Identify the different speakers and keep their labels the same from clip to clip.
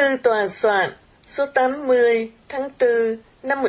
Speaker 1: Thư tòa soạn số 80 tháng 4 năm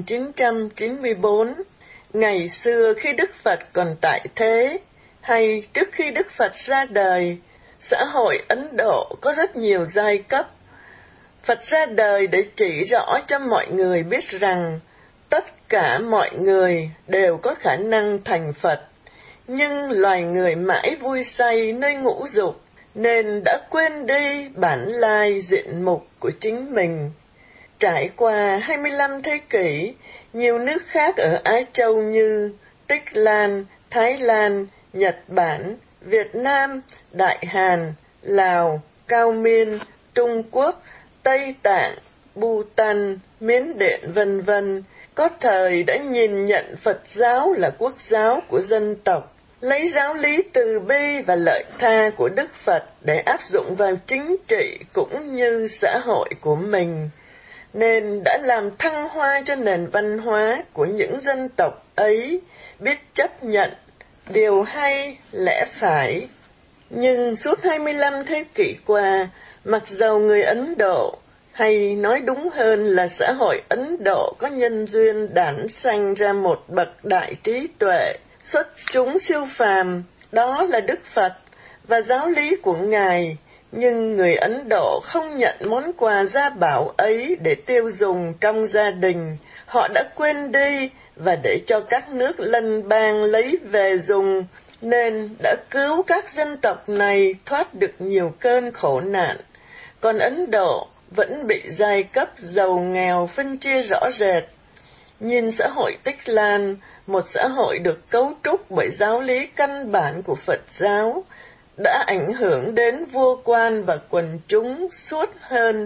Speaker 1: 1994, ngày xưa khi Đức Phật còn tại thế, hay trước khi Đức Phật ra đời, xã hội Ấn Độ có rất nhiều giai cấp. Phật ra đời để chỉ rõ cho mọi người biết rằng tất cả mọi người đều có khả năng thành Phật, nhưng loài người mãi vui say nơi ngũ dục, nên đã quên đi bản lai diện mục của chính mình. Trải qua 25 thế kỷ, nhiều nước khác ở Á Châu như Tích Lan, Thái Lan, Nhật Bản, Việt Nam, Đại Hàn, Lào, Cao Miên, Trung Quốc, Tây Tạng, Bhutan, Miến Điện vân vân, có thời đã nhìn nhận Phật giáo là quốc giáo của dân tộc, lấy giáo lý từ bi và lợi tha của Đức Phật để áp dụng vào chính trị cũng như xã hội của mình, nên đã làm thăng hoa cho nền văn hóa của những dân tộc ấy, biết chấp nhận điều hay lẽ phải. Nhưng suốt 25 thế kỷ qua, mặc dầu người Ấn Độ, hay nói đúng hơn là xã hội Ấn Độ có nhân duyên đản sanh ra một bậc đại trí tuệ, xuất chúng siêu phàm, đó là Đức Phật và giáo lý của Ngài, nhưng người Ấn Độ không nhận món quà gia bảo ấy để tiêu dùng trong gia đình. Họ đã quên đi và để cho các nước lân bang lấy về dùng, nên đã cứu các dân tộc này thoát được nhiều cơn khổ nạn. Còn Ấn Độ vẫn bị giai cấp giàu nghèo phân chia rõ rệt. Nhìn xã hội Tích Lan, một xã hội được cấu trúc bởi giáo lý căn bản của Phật giáo, đã ảnh hưởng đến vua quan và quần chúng suốt hơn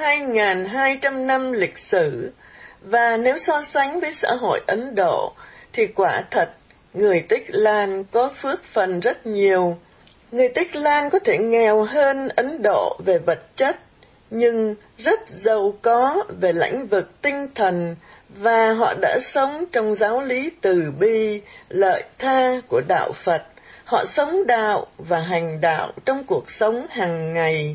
Speaker 1: 2.200 năm lịch sử. Và nếu so sánh với xã hội Ấn Độ, thì quả thật, người Tích Lan có phước phần rất nhiều. Người Tích Lan có thể nghèo hơn Ấn Độ về vật chất, nhưng rất giàu có về lĩnh vực tinh thần, và họ đã sống trong giáo lý từ bi, lợi tha của đạo Phật. Họ sống đạo và hành đạo trong cuộc sống hàng ngày.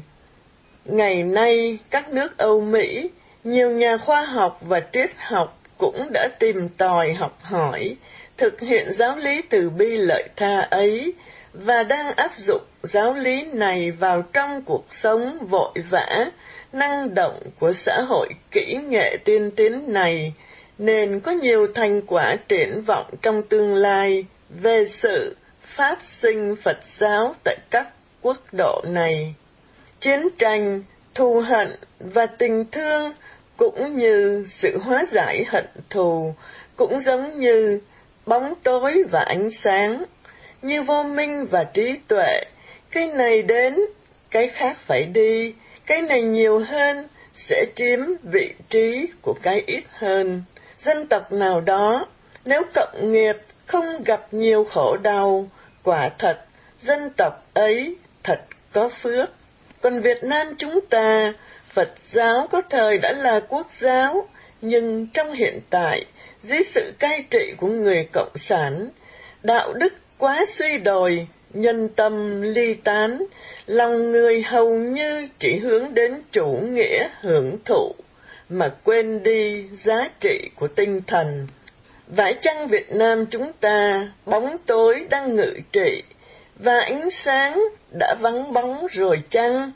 Speaker 1: Ngày nay, các nước Âu Mỹ, nhiều nhà khoa học và triết học cũng đã tìm tòi học hỏi, thực hiện giáo lý từ bi lợi tha ấy, và đang áp dụng giáo lý này vào trong cuộc sống vội vã, năng động của xã hội kỹ nghệ tiên tiến này, nên có nhiều thành quả triển vọng trong tương lai về sự phát sinh Phật giáo tại các quốc độ này. Chiến tranh, thù hận và tình thương cũng như sự hóa giải hận thù, cũng giống như bóng tối và ánh sáng, như vô minh và trí tuệ. Cái này đến, cái khác phải đi, cái này nhiều hơn sẽ chiếm vị trí của cái ít hơn. Dân tộc nào đó, nếu cộng nghiệp không gặp nhiều khổ đau, quả thật, dân tộc ấy thật có phước. Còn Việt Nam chúng ta, Phật giáo có thời đã là quốc giáo, nhưng trong hiện tại, dưới sự cai trị của người Cộng sản, đạo đức quá suy đồi, nhân tâm ly tán, lòng người hầu như chỉ hướng đến chủ nghĩa hưởng thụ, mà quên đi giá trị của tinh thần. Vải chăng Việt Nam chúng ta, bóng tối đang ngự trị, và ánh sáng đã vắng bóng rồi chăng?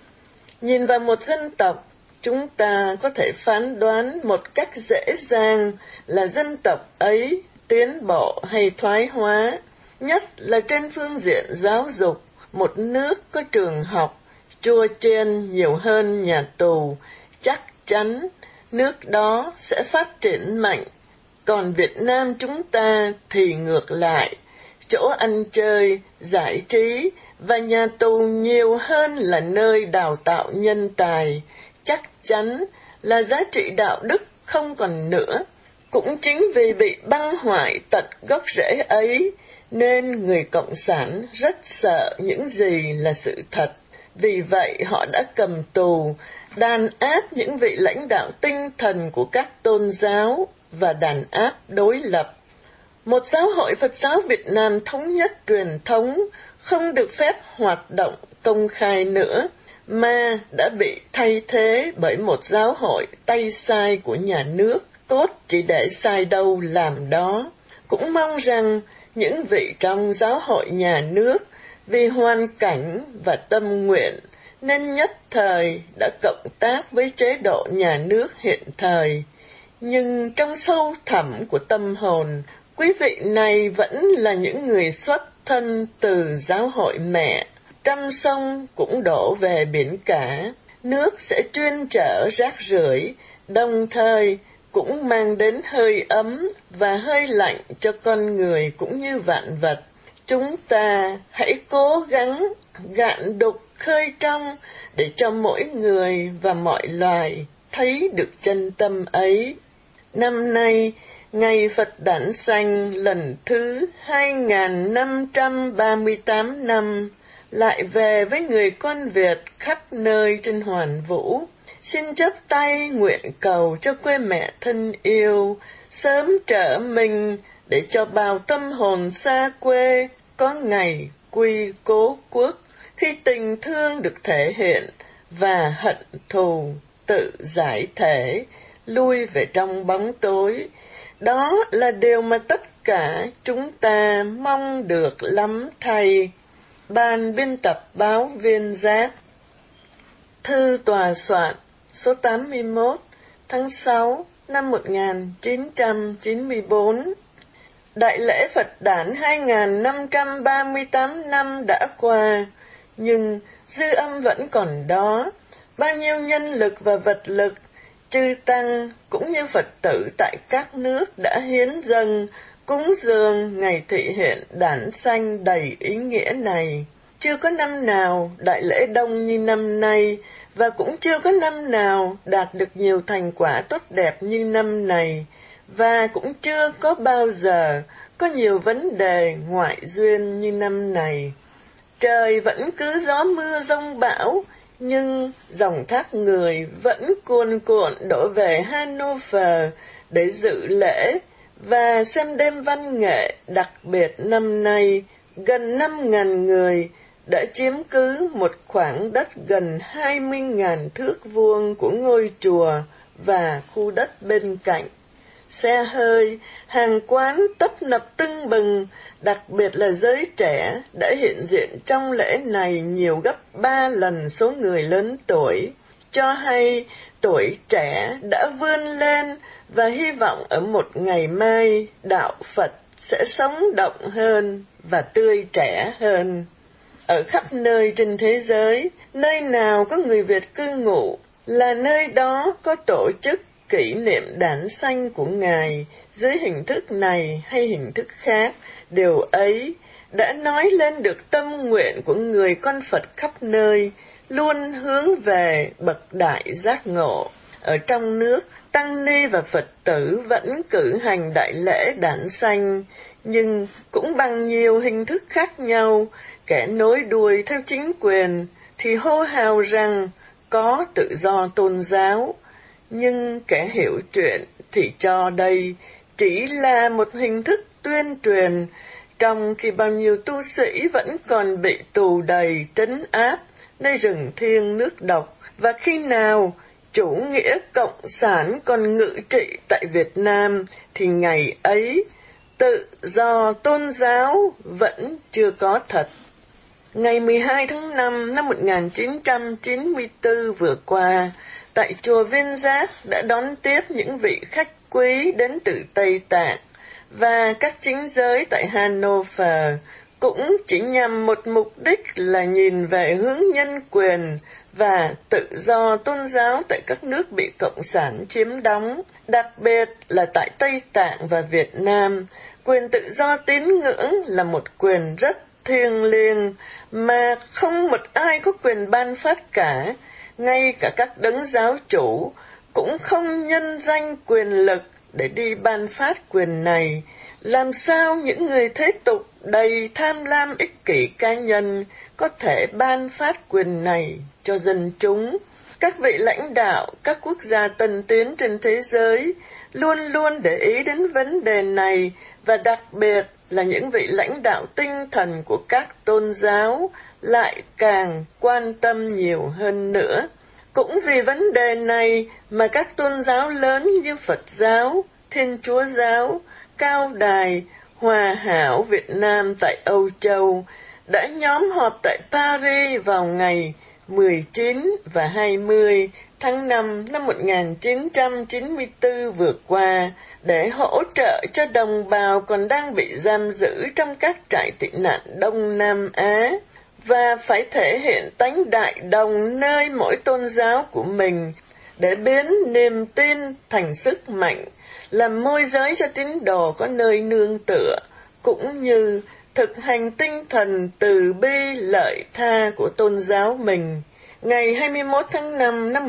Speaker 1: Nhìn vào một dân tộc, chúng ta có thể phán đoán một cách dễ dàng là dân tộc ấy tiến bộ hay thoái hóa, nhất là trên phương diện giáo dục. Một nước có trường học, chùa chiền nhiều hơn nhà tù, chắc chắn nước đó sẽ phát triển mạnh. Còn Việt Nam chúng ta thì ngược lại, chỗ ăn chơi, giải trí và nhà tù nhiều hơn là nơi đào tạo nhân tài, chắc chắn là giá trị đạo đức không còn nữa. Cũng chính vì bị băng hoại tận gốc rễ ấy, nên người Cộng sản rất sợ những gì là sự thật. Vì vậy họ đã cầm tù, đàn áp những vị lãnh đạo tinh thần của các tôn giáo và đàn áp đối lập. Một giáo hội Phật giáo Việt Nam thống nhất truyền thống không được phép hoạt động công khai nữa, mà đã bị thay thế bởi một giáo hội tay sai của nhà nước, tốt chỉ để sai đâu làm đó. Cũng mong rằng những vị trong giáo hội nhà nước vì hoàn cảnh và tâm nguyện nên nhất thời đã cộng tác với chế độ nhà nước hiện thời. Nhưng trong sâu thẳm của tâm hồn, quý vị này vẫn là những người xuất thân từ giáo hội mẹ. Trăm sông cũng đổ về biển cả, nước sẽ chuyên chở rác rưởi, đồng thời cũng mang đến hơi ấm và hơi lạnh cho con người cũng như vạn vật. Chúng ta hãy cố gắng gạn đục khơi trong để cho mỗi người và mọi loài thấy được chân tâm ấy. Năm nay, Ngày Phật Đản Sanh lần thứ 2538 năm, lại về với người con Việt khắp nơi trên hoàn vũ. Xin chắp tay nguyện cầu cho quê mẹ thân yêu sớm trở mình để cho bao tâm hồn xa quê có ngày quy cố quốc, khi tình thương được thể hiện và hận thù tự giải thể, lui về trong bóng tối. Đó là điều mà tất cả chúng ta mong được lắm thầy. Ban biên tập báo Viên Giác. Thư tòa soạn số 81 tháng 6 năm 1994. Đại lễ Phật Đản 2538 năm đã qua, nhưng dư âm vẫn còn đó. Bao nhiêu nhân lực và vật lực, chư tăng cũng như Phật tử tại các nước đã hiến dâng cúng dường ngày thị hiện Đản Sanh đầy ý nghĩa này. Chưa có năm nào đại lễ đông như năm nay, và cũng chưa có năm nào đạt được nhiều thành quả tốt đẹp như năm này, và cũng chưa có bao giờ có nhiều vấn đề ngoại duyên như năm này. Trời vẫn cứ gió mưa giông bão, nhưng dòng thác người vẫn cuồn cuộn đổ về Hanover để dự lễ và xem đêm văn nghệ. Đặc biệt năm nay, gần 5.000 người đã chiếm cứ một khoảng đất gần 20.000 thước vuông của ngôi chùa và khu đất bên cạnh. Xe hơi, hàng quán tấp nập tưng bừng, đặc biệt là giới trẻ đã hiện diện trong lễ này nhiều gấp 3 lần số người lớn tuổi, cho hay tuổi trẻ đã vươn lên và hy vọng ở một ngày mai đạo Phật sẽ sống động hơn và tươi trẻ hơn. Ở khắp nơi trên thế giới, nơi nào có người Việt cư ngụ là nơi đó có tổ chức kỷ niệm Đản Sanh của Ngài dưới hình thức này hay hình thức khác. Điều ấy đã nói lên được tâm nguyện của người con Phật khắp nơi, luôn hướng về bậc đại giác ngộ. Ở trong nước, tăng ni và Phật tử vẫn cử hành đại lễ Đản Sanh, nhưng cũng bằng nhiều hình thức khác nhau. Kẻ nối đuôi theo chính quyền thì hô hào rằng có tự do tôn giáo, nhưng kẻ hiểu chuyện thì cho đây chỉ là một hình thức tuyên truyền, trong khi bao nhiêu tu sĩ vẫn còn bị tù đầy trấn áp nơi rừng thiêng nước độc. Và khi nào chủ nghĩa cộng sản còn ngự trị tại Việt Nam thì ngày ấy tự do tôn giáo vẫn chưa có thật. Ngày 12 tháng 5 năm 1994 vừa qua, tại chùa Viên Giác đã đón tiếp những vị khách quý đến từ Tây Tạng và các chính giới tại Hanover, cũng chỉ nhằm một mục đích là nhìn về hướng nhân quyền và tự do tôn giáo tại các nước bị Cộng sản chiếm đóng, đặc biệt là tại Tây Tạng và Việt Nam. Quyền tự do tín ngưỡng là một quyền rất thiêng liêng mà không một ai có quyền ban phát cả. Ngay cả các đấng giáo chủ cũng không nhân danh quyền lực để đi ban phát quyền này. Làm sao những người thế tục đầy tham lam ích kỷ cá nhân có thể ban phát quyền này cho dân chúng? Các vị lãnh đạo các quốc gia tân tiến trên thế giới luôn luôn để ý đến vấn đề này, và đặc biệt là những vị lãnh đạo tinh thần của các tôn giáo lại càng quan tâm nhiều hơn nữa. Cũng vì vấn đề này mà các tôn giáo lớn như Phật giáo, Thiên Chúa giáo, Cao Đài, Hòa Hảo Việt Nam tại Âu Châu đã nhóm họp tại Paris vào ngày 19 và 20 tháng 5 năm 1994 vừa qua để hỗ trợ cho đồng bào còn đang bị giam giữ trong các trại tị nạn Đông Nam Á, và phải thể hiện tánh đại đồng nơi mỗi tôn giáo của mình để biến niềm tin thành sức mạnh, làm môi giới cho tín đồ có nơi nương tựa, cũng như thực hành tinh thần từ bi lợi tha của tôn giáo mình. Ngày 21 tháng 5 năm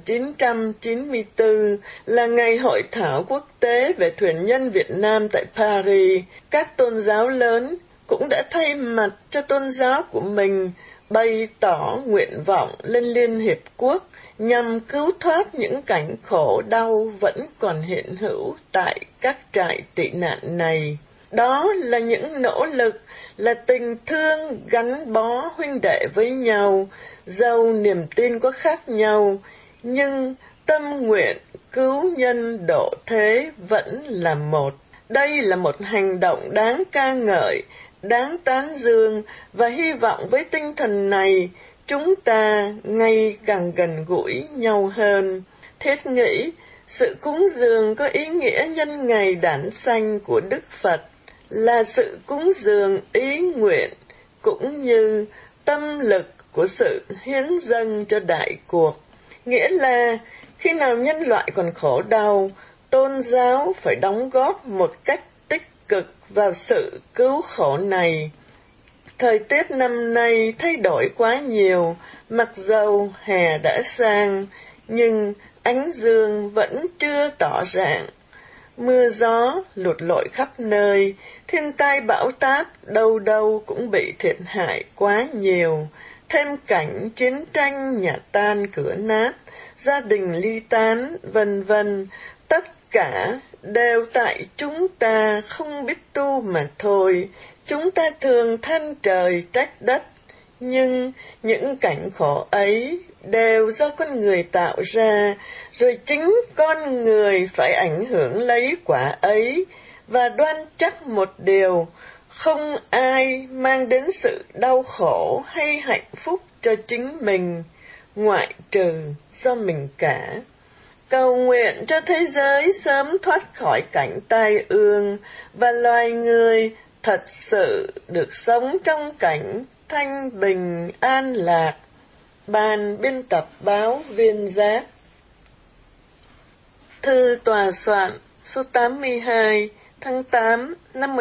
Speaker 1: 1994 là ngày hội thảo quốc tế về thuyền nhân Việt Nam tại Paris. Các tôn giáo lớn cũng đã thay mặt cho tôn giáo của mình bày tỏ nguyện vọng lên Liên Hiệp Quốc nhằm cứu thoát những cảnh khổ đau vẫn còn hiện hữu tại các trại tị nạn này. Đó là những nỗ lực, là tình thương gắn bó huynh đệ với nhau, dầu niềm tin có khác nhau, nhưng tâm nguyện cứu nhân độ thế vẫn là một. Đây là một hành động đáng ca ngợi, đáng tán dương, và hy vọng với tinh thần này, chúng ta ngày càng gần gũi nhau hơn. Thiết nghĩ, sự cúng dường có ý nghĩa nhân ngày đản sanh của Đức Phật là sự cúng dường ý nguyện, cũng như tâm lực của sự hiến dâng cho đại cuộc. Nghĩa là, khi nào nhân loại còn khổ đau, tôn giáo phải đóng góp một cách tích cực vào sự cứu khổ này. Thời tiết năm nay thay đổi quá nhiều, mặc dầu hè đã sang, nhưng ánh dương vẫn chưa tỏ rạng. Mưa gió lụt lội khắp nơi, thiên tai bão táp đâu đâu cũng bị thiệt hại quá nhiều. Thêm cảnh chiến tranh, nhà tan cửa nát, gia đình ly tán, vân vân, tất cả đều tại chúng ta không biết tu mà thôi. Chúng ta thường than trời trách đất, nhưng những cảnh khổ ấy đều do con người tạo ra, rồi chính con người phải ảnh hưởng lấy quả ấy, và đoan chắc một điều, không ai mang đến sự đau khổ hay hạnh phúc cho chính mình, ngoại trừ do mình cả. Cầu nguyện cho thế giới sớm thoát khỏi cảnh tai ương, và loài người thật sự được sống trong cảnh thanh bình an lạc. Ban biên tập báo Viên Giác. Thư tòa soạn số 82 tháng 8 năm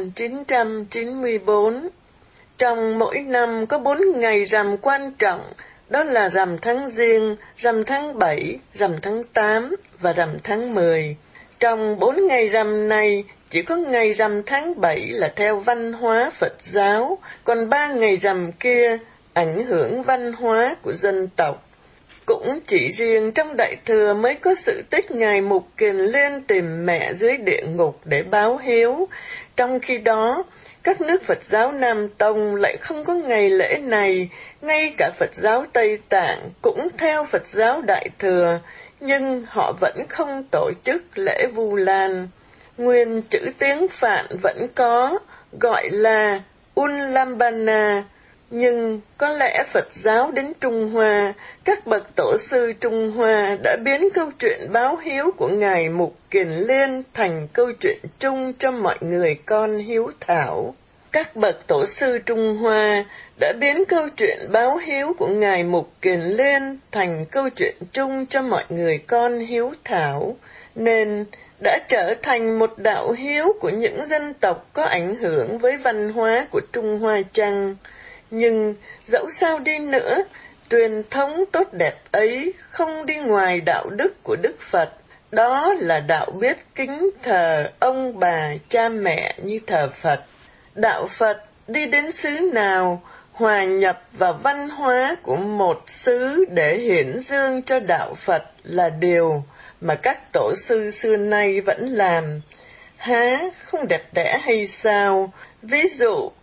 Speaker 1: 1994. Trong mỗi năm có 4 ngày rằm quan trọng, đó là rằm tháng Giêng, rằm tháng 7, rằm tháng 8 và rằm tháng 10. Trong 4 ngày rằm này, chỉ có ngày rằm tháng 7 là theo văn hóa Phật giáo, còn 3 ngày rằm kia ảnh hưởng văn hóa của dân tộc. Cũng chỉ riêng trong Đại Thừa mới có sự tích Ngài Mục Kiền Liên tìm mẹ dưới địa ngục để báo hiếu. Trong khi đó, các nước Phật giáo Nam Tông lại không có ngày lễ này, ngay cả Phật giáo Tây Tạng cũng theo Phật giáo Đại Thừa, nhưng họ vẫn không tổ chức lễ Vu Lan. Nguyên chữ tiếng Phạn vẫn có, gọi là Ullambana, nhưng có lẽ Phật giáo đến Trung Hoa, các bậc tổ sư Trung Hoa đã biến câu chuyện báo hiếu của Ngài Mục Kiền Liên thành câu chuyện chung cho mọi người con hiếu thảo. Các bậc tổ sư Trung Hoa đã biến câu chuyện báo hiếu của Ngài Mục Kiền Liên thành câu chuyện chung cho mọi người con hiếu thảo, nên đã trở thành một đạo hiếu của những dân tộc có ảnh hưởng với văn hóa của Trung Hoa chăng. Nhưng dẫu sao đi nữa, truyền thống tốt đẹp ấy không đi ngoài đạo đức của Đức Phật, đó là đạo biết kính thờ ông bà cha mẹ như thờ Phật. Đạo Phật đi đến xứ nào, hòa nhập vào văn hóa của một xứ để hiển dương cho đạo Phật là điều mà các tổ sư xưa nay vẫn làm. Há không đẹp đẽ hay sao? Ví dụ,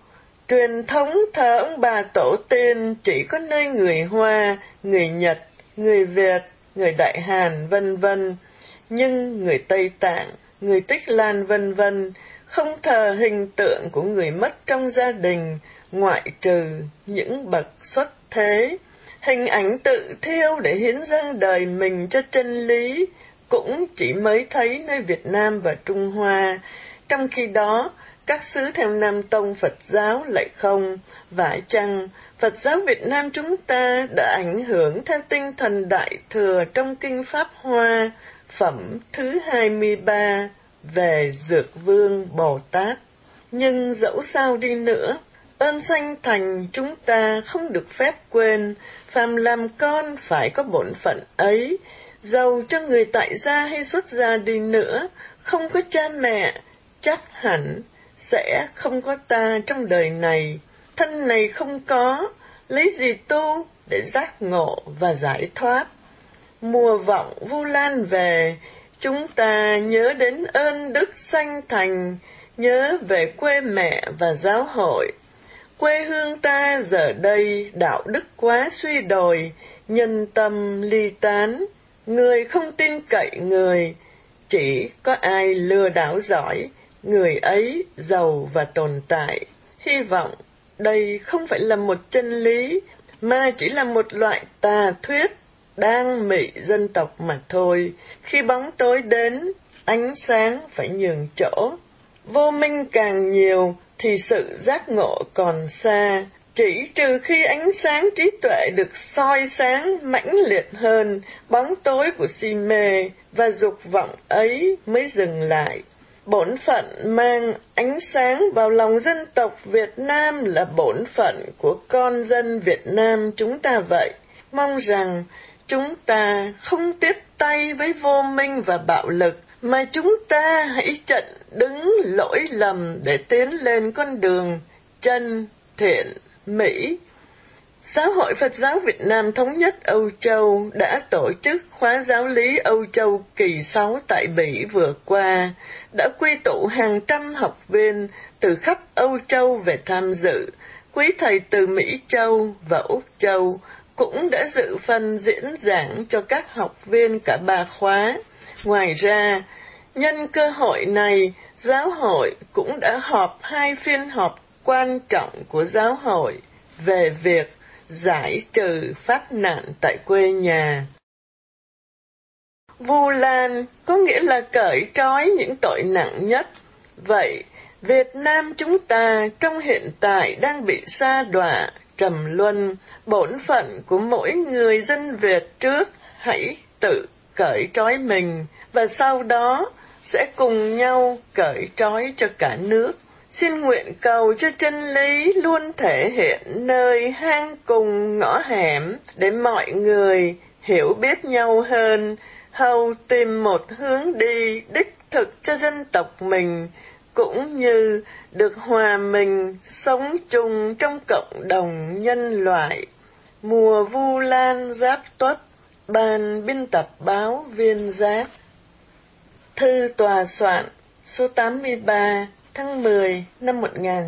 Speaker 1: Truyền thống thờ ông bà tổ tiên chỉ có nơi người Hoa, người Nhật, người Việt, người Đại Hàn vân vân, nhưng người Tây Tạng, người Tích Lan vân vân không thờ hình tượng của người mất trong gia đình, ngoại trừ những bậc xuất thế. Hình ảnh tự thiêu để hiến dâng đời mình cho chân lý cũng chỉ mới thấy nơi Việt Nam và Trung Hoa. Trong khi đó, các xứ theo Nam Tông Phật giáo lại không. Phải chăng Phật giáo Việt Nam chúng ta đã ảnh hưởng theo tinh thần Đại Thừa trong Kinh Pháp Hoa, phẩm thứ 23 về Dược Vương Bồ Tát? Nhưng dẫu sao đi nữa, ơn sanh thành chúng ta không được phép quên, phàm làm con phải có bổn phận ấy. Dầu cho người tại gia hay xuất gia đi nữa, không có cha mẹ, chắc hẳn sẽ không có ta trong đời này. Thân này không có, lấy gì tu để giác ngộ và giải thoát? Mùa vọng Vu Lan về, chúng ta nhớ đến ơn đức sanh thành, nhớ về quê mẹ và giáo hội. Quê hương ta giờ đây đạo đức quá suy đồi, nhân tâm ly tán, người không tin cậy người, chỉ có ai lừa đảo giỏi, người ấy giàu và tồn tại. Hy vọng đây không phải là một chân lý, mà chỉ là một loại tà thuyết đang mị dân tộc mà thôi. Khi bóng tối đến, ánh sáng phải nhường chỗ. Vô minh càng nhiều thì sự giác ngộ còn xa. Chỉ trừ khi ánh sáng trí tuệ được soi sáng mãnh liệt hơn, bóng tối của si mê và dục vọng ấy mới dừng lại. Bổn phận mang ánh sáng vào lòng dân tộc Việt Nam là bổn phận của con dân Việt Nam chúng ta vậy. Mong rằng chúng ta không tiếp tay với vô minh và bạo lực, mà chúng ta hãy chặn đứng lỗi lầm để tiến lên con đường chân, thiện, mỹ. Giáo hội Phật giáo Việt Nam Thống nhất Âu Châu đã tổ chức khóa giáo lý Âu Châu kỳ 6 tại Bỉ vừa qua, đã quy tụ hàng trăm học viên từ khắp Âu Châu về tham dự. Quý thầy từ Mỹ Châu và Úc Châu cũng đã dự phần diễn giảng cho các học viên cả 3 khóa. Ngoài ra, nhân cơ hội này, giáo hội cũng đã họp 2 phiên họp quan trọng của giáo hội về việc giải trừ pháp nạn tại quê nhà. Vu Lan có nghĩa là cởi trói những tội nặng nhất. Vậy, Việt Nam chúng ta trong hiện tại đang bị sa đọa, trầm luân. Bổn phận của mỗi người dân Việt trước hãy tự cởi trói mình, và sau đó sẽ cùng nhau cởi trói cho cả nước. Xin nguyện cầu cho chân lý luôn thể hiện nơi hang cùng ngõ hẻm, để mọi người hiểu biết nhau hơn, hầu tìm một hướng đi đích thực cho dân tộc mình, cũng như được hòa mình sống chung trong cộng đồng nhân loại. Mùa Vu Lan Giáp Tuất, Ban biên tập báo Viên Giác. Thư tòa soạn số 83 tháng 10 năm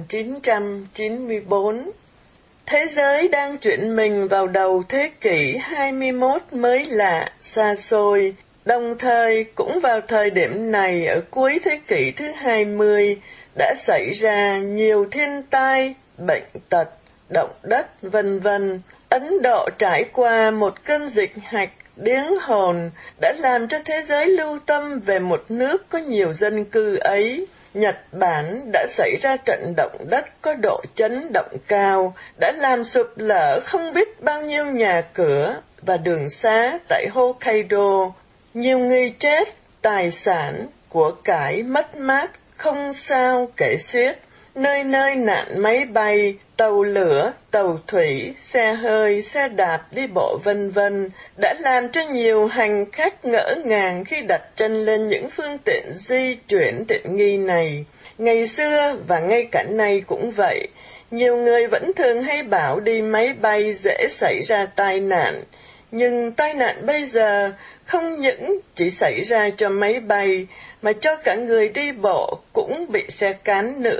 Speaker 1: 1994. Thế giới đang chuyển mình vào đầu thế kỷ 21 mới lạ, xa xôi. Đồng thời cũng vào thời điểm này ở cuối thế kỷ thứ 20 đã xảy ra nhiều thiên tai, bệnh tật, động đất vân vân. Ấn Độ trải qua một cơn dịch hạch điếng hồn đã làm cho thế giới lưu tâm về một nước có nhiều dân cư ấy. Nhật Bản đã xảy ra trận động đất có độ chấn động cao, đã làm sụp lở không biết bao nhiêu nhà cửa và đường xá tại Hokkaido. Nhiều người chết, tài sản, của cải mất mát, không sao kể xiết. Nơi nơi nạn máy bay, tàu lửa, tàu thủy, xe hơi, xe đạp, đi bộ vân vân đã làm cho nhiều hành khách ngỡ ngàng khi đặt chân lên những phương tiện di chuyển tiện nghi này. Ngày xưa và ngay cả nay cũng vậy, nhiều người vẫn thường hay bảo đi máy bay dễ xảy ra tai nạn. Nhưng tai nạn bây giờ không những chỉ xảy ra cho máy bay, mà cho cả người đi bộ cũng bị xe cán nữa.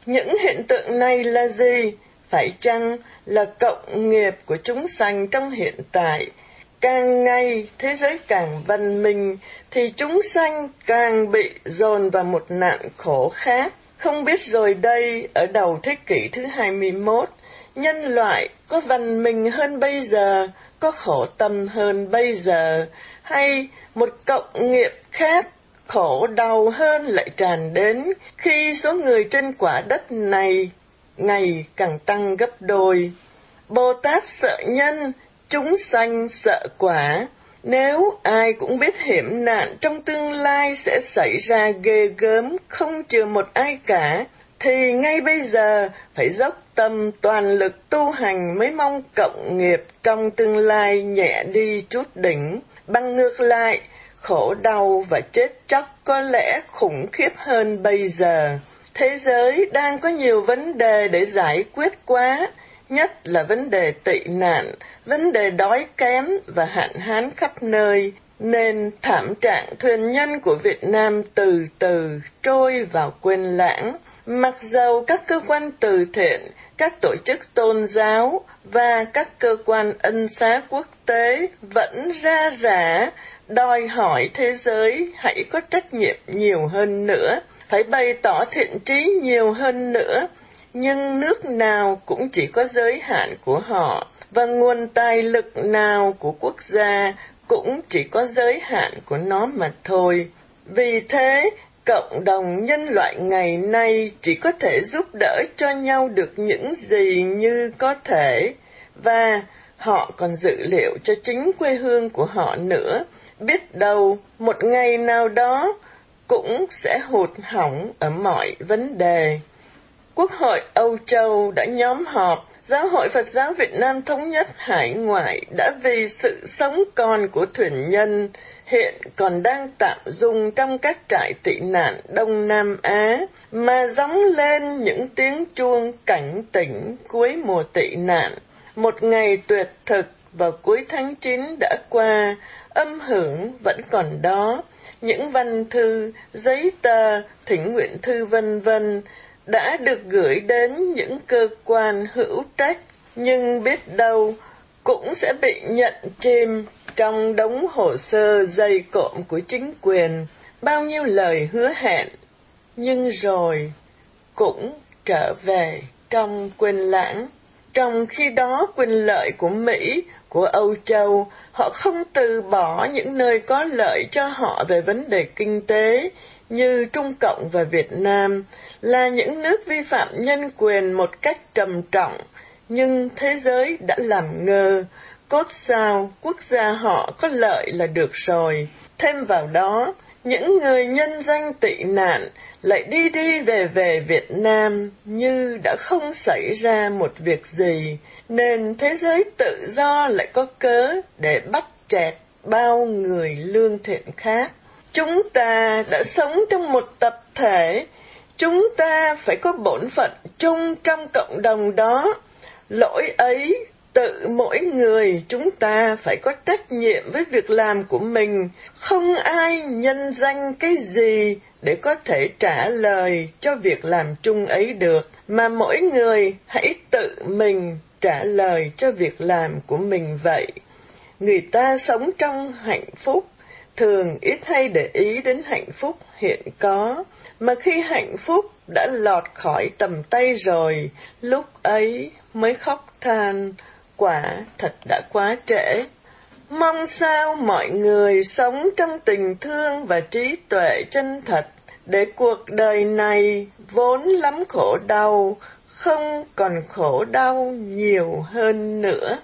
Speaker 1: Những hiện tượng này là gì? Phải chăng là cộng nghiệp của chúng sanh trong hiện tại? Càng ngày thế giới càng văn minh thì chúng sanh càng bị dồn vào một nạn khổ khác. Không biết rồi đây, ở đầu thế kỷ thứ 21, nhân loại có văn minh hơn bây giờ, có khổ tâm hơn bây giờ, hay một cộng nghiệp khác khổ đau hơn lại tràn đến khi số người trên quả đất này ngày càng tăng gấp đôi. Bồ Tát sợ nhân, chúng sanh sợ quả. Nếu ai cũng biết hiểm nạn trong tương lai sẽ xảy ra ghê gớm, không chừa một ai cả, thì ngay bây giờ phải dốc tâm toàn lực tu hành mới mong cộng nghiệp trong tương lai nhẹ đi chút đỉnh. Bằng ngược lại, khổ đau và chết chóc có lẽ khủng khiếp hơn bây giờ. Thế giới đang có nhiều vấn đề để giải quyết quá, nhất là vấn đề tị nạn, vấn đề đói kém và hạn hán khắp nơi, nên thảm trạng thuyền nhân của Việt Nam từ từ trôi vào quên lãng. Mặc dầu các cơ quan từ thiện, các tổ chức tôn giáo và các cơ quan ân xá quốc tế vẫn ra rả đòi hỏi thế giới hãy có trách nhiệm nhiều hơn nữa, phải bày tỏ thiện trí nhiều hơn nữa, nhưng nước nào cũng chỉ có giới hạn của họ, và nguồn tài lực nào của quốc gia cũng chỉ có giới hạn của nó mà thôi. Vì thế, cộng đồng nhân loại ngày nay chỉ có thể giúp đỡ cho nhau được những gì như có thể, và họ còn dự liệu cho chính quê hương của họ nữa. Biết đâu, một ngày nào đó cũng sẽ hụt hẫng ở mọi vấn đề. Quốc hội Âu Châu đã nhóm họp, Giáo hội Phật giáo Việt Nam Thống nhất Hải ngoại đã vì sự sống còn của thuyền nhân hiện còn đang tạm dung trong các trại tị nạn Đông Nam Á mà gióng lên những tiếng chuông cảnh tỉnh cuối mùa tị nạn. Một ngày tuyệt thực vào cuối tháng 9 đã qua, âm hưởng vẫn còn đó, những văn thư, giấy tờ, thỉnh nguyện thư vân vân đã được gửi đến những cơ quan hữu trách, nhưng biết đâu cũng sẽ bị nhận chìm trong đống hồ sơ dày cộm của chính quyền. Bao nhiêu lời hứa hẹn, nhưng rồi cũng trở về trong quên lãng. Trong khi đó, quyền lợi của Mỹ, của Âu Châu, họ không từ bỏ những nơi có lợi cho họ về vấn đề kinh tế, như Trung Cộng và Việt Nam, là những nước vi phạm nhân quyền một cách trầm trọng, nhưng thế giới đã làm ngơ, cốt sao quốc gia họ có lợi là được rồi. Thêm vào đó, những người nhân danh tị nạn lại đi đi về Việt Nam như đã không xảy ra một việc gì, nên thế giới tự do lại có cớ để bắt chẹt bao người lương thiện khác. Chúng ta đã sống trong một tập thể, chúng ta phải có bổn phận chung trong cộng đồng đó. Lỗi ấy tự mỗi người chúng ta phải có trách nhiệm với việc làm của mình, không ai nhân danh cái gì để có thể trả lời cho việc làm chung ấy được, mà mỗi người hãy tự mình trả lời cho việc làm của mình vậy. Người ta sống trong hạnh phúc thường ít hay để ý đến hạnh phúc hiện có, mà khi hạnh phúc đã lọt khỏi tầm tay rồi, lúc ấy mới khóc than, quả thật đã quá trễ. Mong sao mọi người sống trong tình thương và trí tuệ chân thật, để cuộc đời này vốn lắm khổ đau, không còn khổ đau nhiều hơn nữa.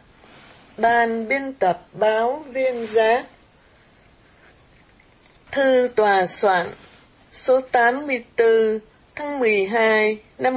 Speaker 1: Ban biên tập báo Viên Giác. Thư tòa soạn số 84 tháng 12 năm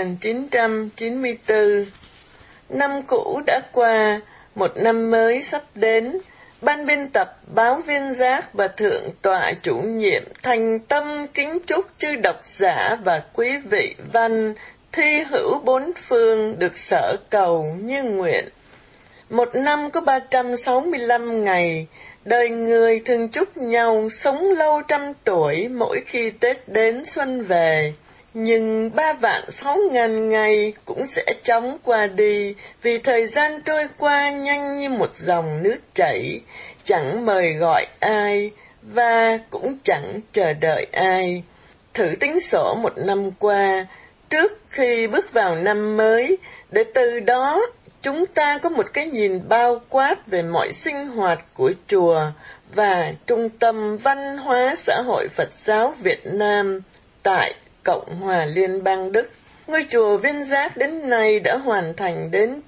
Speaker 1: 1994. Năm cũ đã qua, một năm mới sắp đến. Ban biên tập báo Viên Giác và Thượng tọa chủ nhiệm thành tâm kính chúc chư độc giả và quý vị văn thi hữu bốn phương được sở cầu như nguyện. Một năm có 365 ngày, đời người thường chúc nhau sống lâu trăm tuổi mỗi khi Tết đến xuân về. Nhưng 3.600.000 ngày cũng sẽ chóng qua đi, vì thời gian trôi qua nhanh như một dòng nước chảy, chẳng mời gọi ai và cũng chẳng chờ đợi ai. Thử tính sổ một năm qua, trước khi bước vào năm mới, để từ đó chúng ta có một cái nhìn bao quát về mọi sinh hoạt của chùa và Trung tâm Văn hóa Xã hội Phật giáo Việt Nam tại Cộng hòa Liên bang Đức. Ngôi chùa Viên Giác đến nay đã hoàn thành đến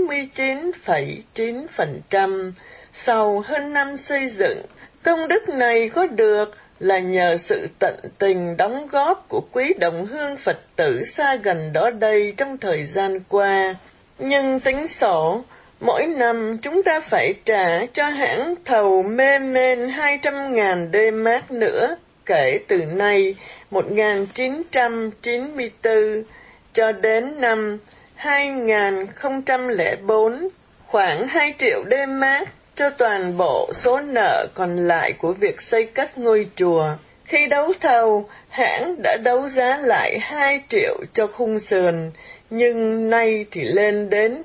Speaker 1: 99,9% sau hơn năm xây dựng. Công đức này có được là nhờ sự tận tình đóng góp của quý đồng hương Phật tử xa gần đó đây trong thời gian qua. Nhưng tính sổ, mỗi năm chúng ta phải trả cho hãng thầu mê men 200.000 D-Mark nữa kể từ nay 1994 cho đến năm 2004, khoảng 2 triệu D-Mark cho toàn bộ số nợ còn lại của việc xây cất ngôi chùa. Khi đấu thầu, hãng đã đấu giá lại 2 triệu cho khung sườn, nhưng nay thì lên đến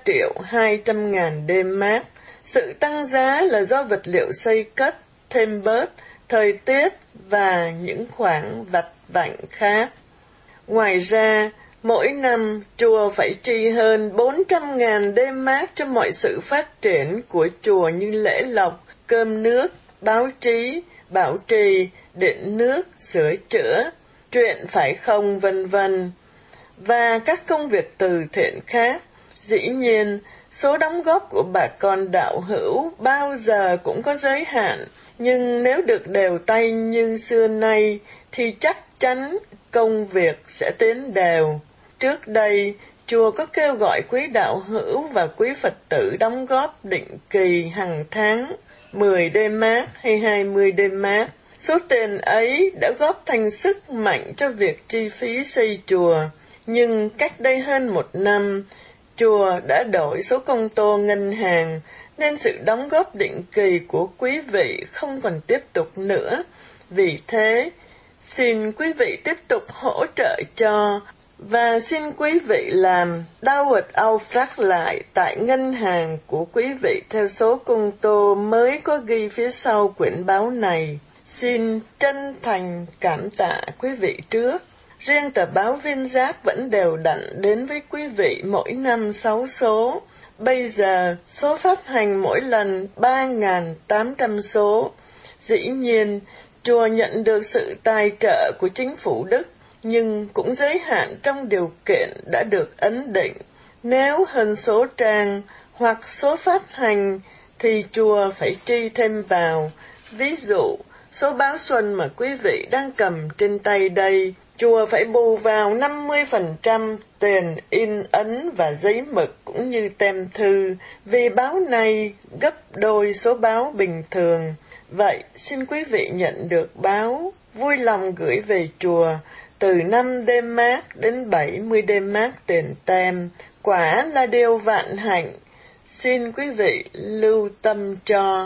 Speaker 1: 3.200.000 D-Mark. Sự tăng giá là do vật liệu xây cất, thêm bớt, thời tiết và những khoản vặt vãnh khác. Ngoài ra, mỗi năm chùa phải chi hơn 400.000 D-Mark cho mọi sự phát triển của chùa như lễ lộc, cơm nước, báo chí, bảo trì, điện nước, sửa chữa, chuyện phải không vân vân, và các công việc từ thiện khác. Dĩ nhiên, số đóng góp của bà con đạo hữu bao giờ cũng có giới hạn, nhưng nếu được đều tay như xưa nay thì chắc chắn công việc sẽ tiến đều. Trước đây, chùa có kêu gọi quý đạo hữu và quý Phật tử đóng góp định kỳ hàng tháng 10 D-Mark hay 20 D-Mark. Số tiền ấy đã góp thành sức mạnh cho việc chi phí xây chùa. Nhưng cách đây hơn 1 năm, chùa đã đổi số công tơ ngân hàng, nên sự đóng góp định kỳ của quý vị không còn tiếp tục nữa. Vì thế, xin quý vị tiếp tục hỗ trợ cho, và xin quý vị làm Dauerauftrag lại tại ngân hàng của quý vị theo số công tơ mới có ghi phía sau quyển báo này. Xin chân thành cảm tạ quý vị trước. Riêng tờ báo Viên Giác vẫn đều đặn đến với quý vị mỗi năm 6 số. Bây giờ, số phát hành mỗi lần 3.800 số. Dĩ nhiên, chùa nhận được sự tài trợ của chính phủ Đức, nhưng cũng giới hạn trong điều kiện đã được ấn định. Nếu hơn số trang hoặc số phát hành thì chùa phải chi thêm vào. Ví dụ, số báo Xuân mà quý vị đang cầm trên tay đây, chùa phải bù vào 50% tiền in ấn và giấy mực cũng như tem thư, vì báo này gấp đôi số báo bình thường. Vậy, xin quý vị nhận được báo, vui lòng gửi về chùa từ 5 D-Mark đến 70 D-Mark tiền tem. Quả là điều vạn hạnh. Xin quý vị lưu tâm cho.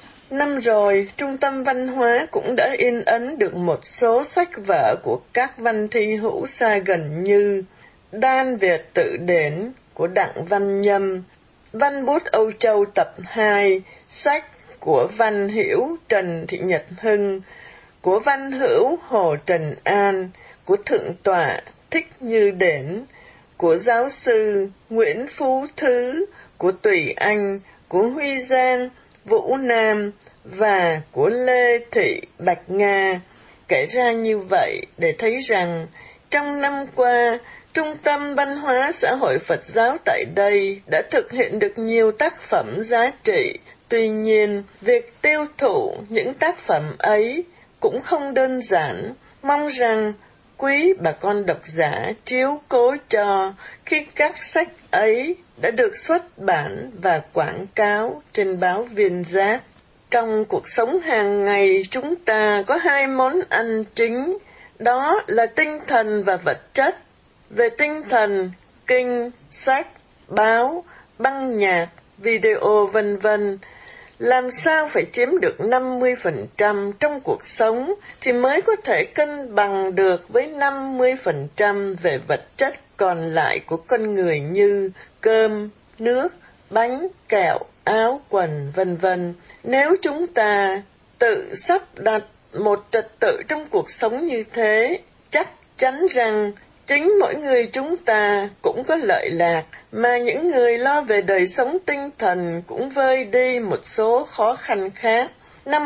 Speaker 1: Năm rồi, Trung tâm Văn hóa cũng đã in ấn được một số sách vở của các văn thi hữu xa gần như Đan Việt Tự Điển của Đặng Văn Nhâm, Văn bút Âu Châu tập 2, sách của Văn Hữu Trần Thị Nhật Hưng, của Văn Hữu Hồ Trần An, của Thượng tọa Thích Như Điển, của giáo sư Nguyễn Phú Thứ, của Tùy Anh, của Huy Giang, Vũ Nam và của Lê Thị Bạch Nga. Kể ra như vậy để thấy rằng trong năm qua, Trung tâm Văn hóa Xã hội Phật giáo tại đây đã thực hiện được nhiều tác phẩm giá trị. Tuy nhiên, việc tiêu thụ những tác phẩm ấy cũng không đơn giản. Mong rằng quý bà con độc giả chiếu cố cho khi các sách ấy đã được xuất bản và quảng cáo trên báo Viên Giác. Trong cuộc sống hàng ngày, chúng ta có 2 món ăn chính, đó là tinh thần và vật chất. Về tinh thần, kinh, sách, báo, băng nhạc, video vân vân Làm sao phải chiếm được 50% trong cuộc sống thì mới có thể cân bằng được với 50% về vật chất còn lại của con người như cơm, nước, bánh, kẹo, áo, quần, vân vân. Nếu chúng ta tự sắp đặt một trật tự trong cuộc sống như thế, chắc chắn rằng chính mỗi người chúng ta cũng có lợi lạc, mà những người lo về đời sống tinh thần cũng vơi đi một số khó khăn khác. Năm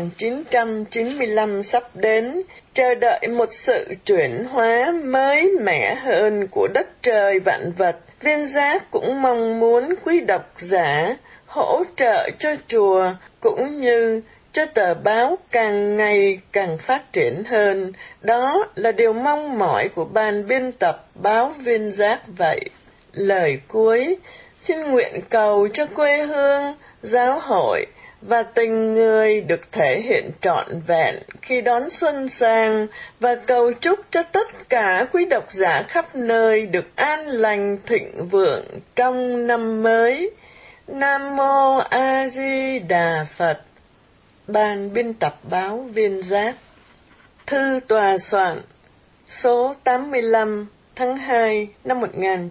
Speaker 1: 1995 sắp đến, chờ đợi một sự chuyển hóa mới mẻ hơn của đất trời vạn vật. Viên Giác cũng mong muốn quý độc giả hỗ trợ cho chùa cũng như cho tờ báo càng ngày càng phát triển hơn. Đó là điều mong mỏi của ban biên tập báo Viên Giác vậy. Lời cuối, xin nguyện cầu cho quê hương, giáo hội và tình người được thể hiện trọn vẹn khi đón xuân sang, và cầu chúc cho tất cả quý độc giả khắp nơi được an lành thịnh vượng trong năm mới. Nam Mô A Di Đà Phật. Ban biên tập báo Viên Giác. Thư tòa soạn số 85 tháng 2 năm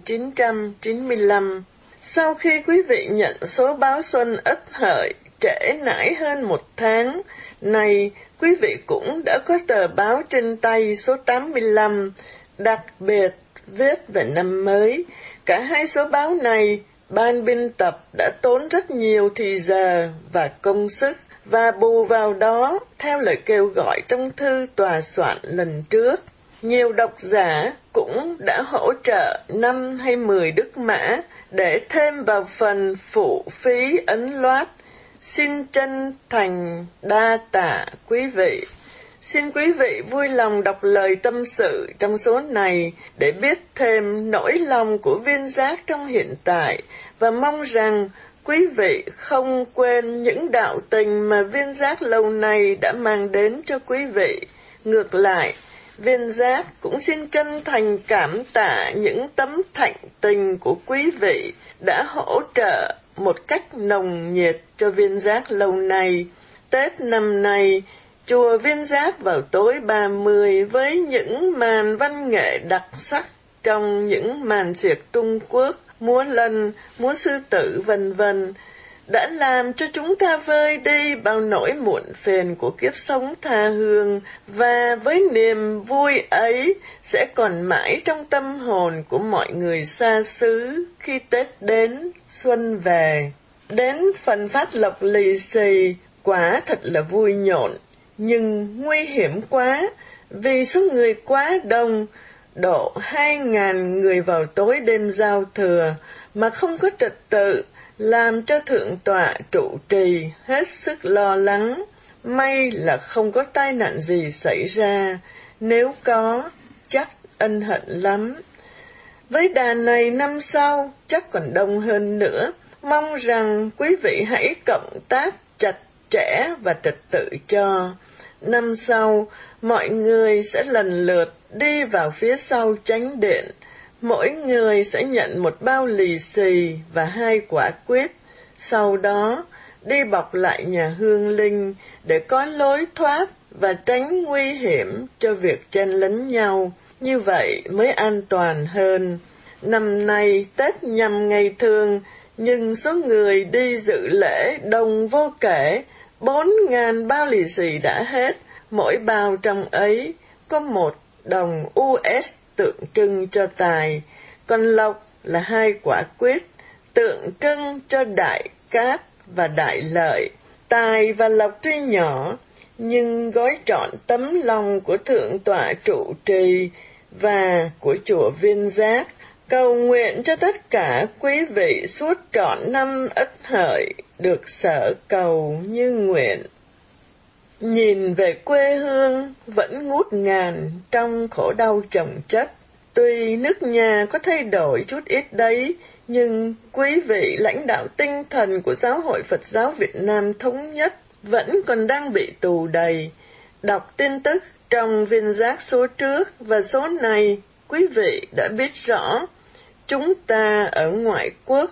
Speaker 1: 1995. Sau khi quý vị nhận số báo Xuân Ất Hợi trễ nải hơn 1 tháng, này quý vị cũng đã có tờ báo trên tay số 85, đặc biệt viết về năm mới. Cả hai số báo này, ban biên tập đã tốn rất nhiều thì giờ và công sức, và bù vào đó, theo lời kêu gọi trong thư tòa soạn lần trước, nhiều độc giả cũng đã hỗ trợ 5 hay 10 Đức Mã để thêm vào phần phụ phí ấn loát. Xin chân thành đa tạ quý vị. Xin quý vị vui lòng đọc lời tâm sự trong số này để biết thêm nỗi lòng của Viên Giác trong hiện tại, và mong rằng quý vị không quên những đạo tình mà Viên Giác lâu nay đã mang đến cho quý vị. Ngược lại, Viên Giác cũng xin chân thành cảm tạ những tấm thạnh tình của quý vị đã hỗ trợ một cách nồng nhiệt cho Viên Giác lâu nay. Tết năm nay, chùa Viên Giác vào tối 30 với những màn văn nghệ đặc sắc trong những màn xiếc Trung Quốc, múa lân, múa sư tử vân vân, đã làm cho chúng ta vơi đi bao nỗi muộn phiền của kiếp sống tha hương, và với niềm vui ấy sẽ còn mãi trong tâm hồn của mọi người xa xứ khi Tết đến, xuân về. Đến phần phát lộc lì xì, quả thật là vui nhộn, nhưng nguy hiểm quá, vì số người quá đông, độ 2.000 người vào tối đêm giao thừa mà không có trật tự, làm cho thượng tọa trụ trì hết sức lo lắng. May là không có tai nạn gì xảy ra, nếu có chắc ân hận lắm. Với đà này năm sau chắc còn đông hơn nữa. Mong rằng quý vị hãy cộng tác chặt chẽ và trật tự cho. Năm sau, mọi người sẽ lần lượt đi vào phía sau chánh điện. Mỗi người sẽ nhận một bao lì xì và 2 quả quýt. Sau đó, đi bọc lại nhà hương linh để có lối thoát và tránh nguy hiểm cho việc chen lấn nhau. Như vậy mới an toàn hơn. Năm nay Tết nhằm ngày thường, nhưng số người đi dự lễ đông vô kể, 4.000 bao lì xì đã hết. Mỗi bao trong ấy có 1 đồng US tượng trưng cho tài, còn lộc là 2 quả quýt tượng trưng cho đại cát và đại lợi. Tài và lộc tuy nhỏ, nhưng gói trọn tấm lòng của thượng tọa trụ trì và của chùa Viên Giác. Cầu nguyện cho tất cả quý vị suốt trọn năm Ất Hợi được sở cầu như nguyện. Nhìn về quê hương vẫn ngút ngàn trong khổ đau chồng chất. Tuy nước nhà có thay đổi chút ít đấy, nhưng quý vị lãnh đạo tinh thần của Giáo hội Phật giáo Việt Nam Thống Nhất vẫn còn đang bị tù đầy. Đọc tin tức trong Viên Giác số trước và số này, quý vị đã biết rõ chúng ta ở ngoại quốc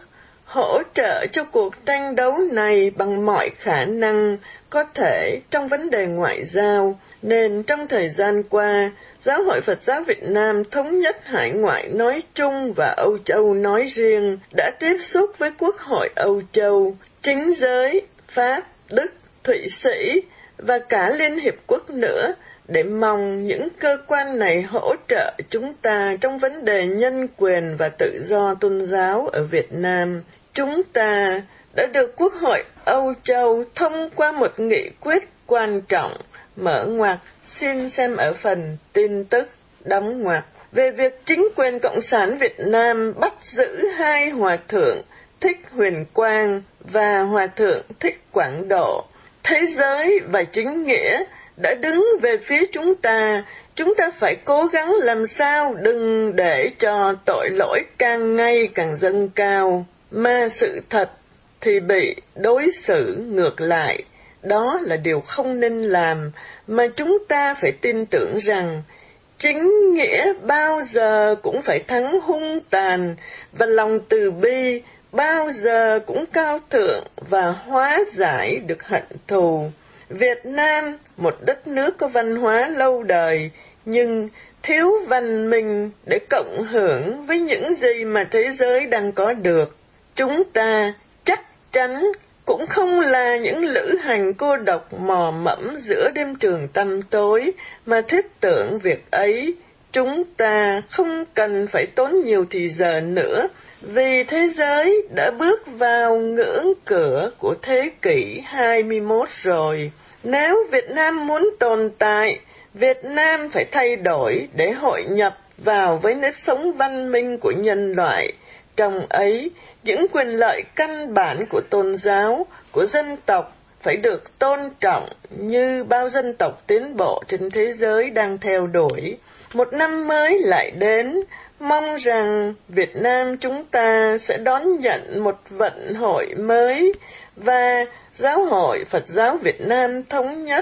Speaker 1: hỗ trợ cho cuộc tranh đấu này bằng mọi khả năng có thể trong vấn đề ngoại giao, nên trong thời gian qua, Giáo hội Phật giáo Việt Nam Thống nhất Hải ngoại nói chung và Âu Châu nói riêng đã tiếp xúc với Quốc hội Âu Châu, chính giới, Pháp, Đức, Thụy Sĩ và cả Liên Hiệp Quốc nữa, để mong những cơ quan này hỗ trợ chúng ta trong vấn đề nhân quyền và tự do tôn giáo ở Việt Nam. Chúng ta đã được Quốc hội Âu Châu thông qua một nghị quyết quan trọng, mở ngoặc, xin xem ở phần tin tức, đóng ngoặc, về việc chính quyền Cộng sản Việt Nam bắt giữ hai hòa thượng Thích Huyền Quang và hòa thượng Thích Quảng Độ. Thế giới và chính nghĩa đã đứng về phía chúng ta phải cố gắng làm sao đừng để cho tội lỗi càng ngày càng dâng cao, mà sự thật thì bị đối xử ngược lại. Đó là điều không nên làm, mà chúng ta phải tin tưởng rằng chính nghĩa bao giờ cũng phải thắng hung tàn, và lòng từ bi bao giờ cũng cao thượng và hóa giải được hận thù. Việt Nam, một đất nước có văn hóa lâu đời, nhưng thiếu văn minh để cộng hưởng với những gì mà thế giới đang có được. Chúng ta chắc chắn cũng không là những lữ hành cô độc mò mẫm giữa đêm trường tăm tối mà thiết tưởng việc ấy. Chúng ta không cần phải tốn nhiều thì giờ nữa, vì thế giới đã bước vào ngưỡng cửa của thế kỷ 21 rồi. Nếu Việt Nam muốn tồn tại, Việt Nam phải thay đổi để hội nhập vào với nếp sống văn minh của nhân loại. Trong ấy, những quyền lợi căn bản của tôn giáo, của dân tộc phải được tôn trọng như bao dân tộc tiến bộ trên thế giới đang theo đuổi. Một năm mới lại đến, mong rằng Việt Nam chúng ta sẽ đón nhận một vận hội mới, và Giáo hội Phật giáo Việt Nam Thống nhất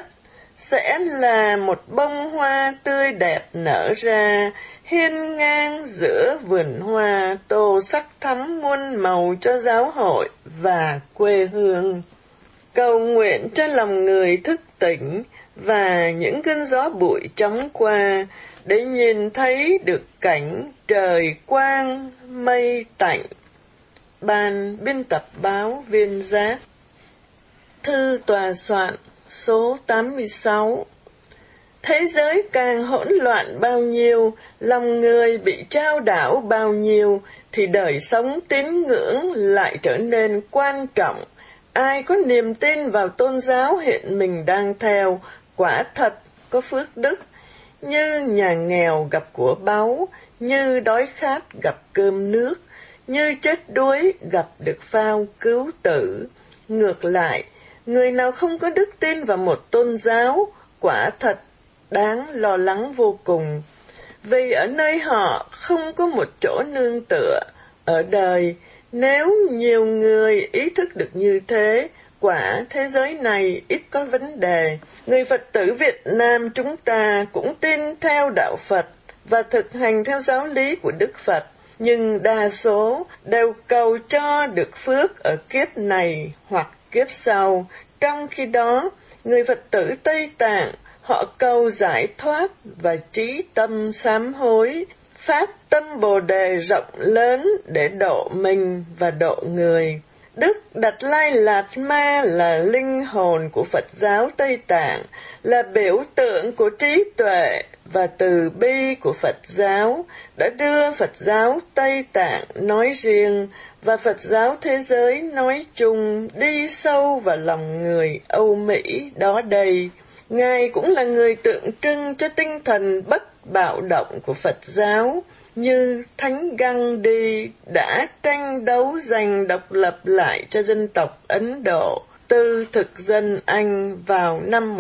Speaker 1: sẽ là một bông hoa tươi đẹp nở ra, hiên ngang giữa vườn hoa tô sắc thắm muôn màu cho giáo hội và quê hương. Cầu nguyện cho lòng người thức tỉnh và những cơn gió bụi chóng qua, để nhìn thấy được cảnh trời quang mây tạnh. Ban biên tập báo Viên Giác. Thư tòa soạn số 86. Thế giới càng hỗn loạn bao nhiêu, lòng người bị trao đảo bao nhiêu, thì đời sống tín ngưỡng lại trở nên quan trọng. Ai có niềm tin vào tôn giáo hiện mình đang theo, quả thật có phước đức. Như nhà nghèo gặp của báu, như đói khát gặp cơm nước, như chết đuối gặp được phao cứu tử. Ngược lại, người nào không có đức tin vào một tôn giáo, quả thật đáng lo lắng vô cùng, vì ở nơi họ không có một chỗ nương tựa. Ở đời, nếu nhiều người ý thức được như thế, quả thế giới này ít có vấn đề. Người Phật tử Việt Nam chúng ta cũng tin theo đạo Phật và thực hành theo giáo lý của Đức Phật, nhưng đa số đều cầu cho được phước ở kiếp này hoặc kiếp sau. Trong khi đó, người Phật tử Tây Tạng họ cầu giải thoát và trí tâm sám hối, phát tâm Bồ Đề rộng lớn để độ mình và độ người. Đức Đạt Lai Lạt Ma là linh hồn của Phật giáo Tây Tạng, là biểu tượng của trí tuệ và từ bi của Phật giáo, đã đưa Phật giáo Tây Tạng nói riêng và Phật giáo thế giới nói chung đi sâu vào lòng người Âu Mỹ đó đây. Ngài cũng là người tượng trưng cho tinh thần bất bạo động của Phật giáo, như Thánh Gandhi đã tranh đấu giành độc lập lại cho dân tộc Ấn Độ từ thực dân Anh vào năm